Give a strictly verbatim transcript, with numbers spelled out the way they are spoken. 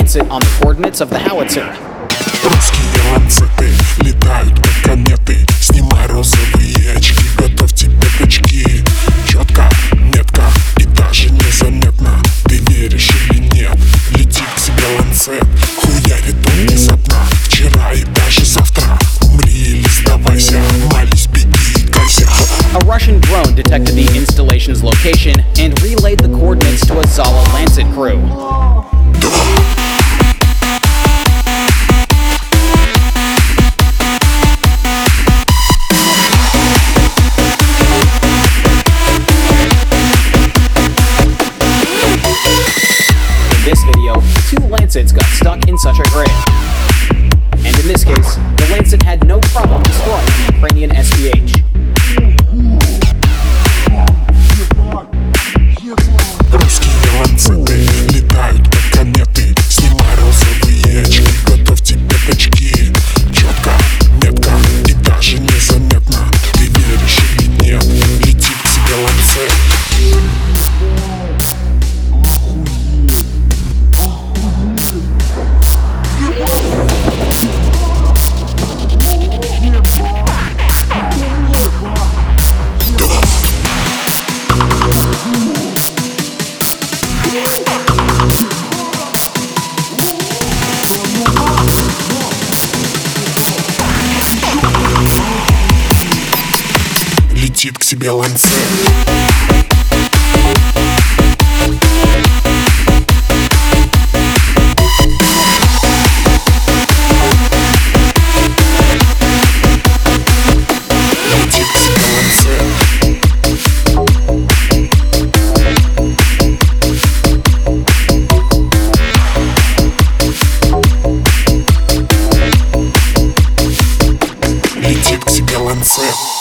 Lancet on the coordinates of the howitzer. Русские ланцеты летают как кометы. Снимай розовые очки, готовьте пятачки. Четко, метко и даже незаметно. Ты веришь или нет? Летит к себе ланцет, хуярит он внезапно. Вчера и даже завтра. Умри или сдавайся, молись, беги и кайся. A Russian drone detected the installation's location and relayed the coordinates to a Zala Lancet crew. In this video, two Lancets got stuck in such a grid. And in this case, the Lancet had no problem destroying the Ukrainian S P H. Русские ланцеты летают как кометы. Снимай розовые очки, готовьте пятачки. Четко, метко и даже незаметно. Ты веришь или нет? Летит к себе ланцет. Летит к себе ланцет. Летит к себе ланцет.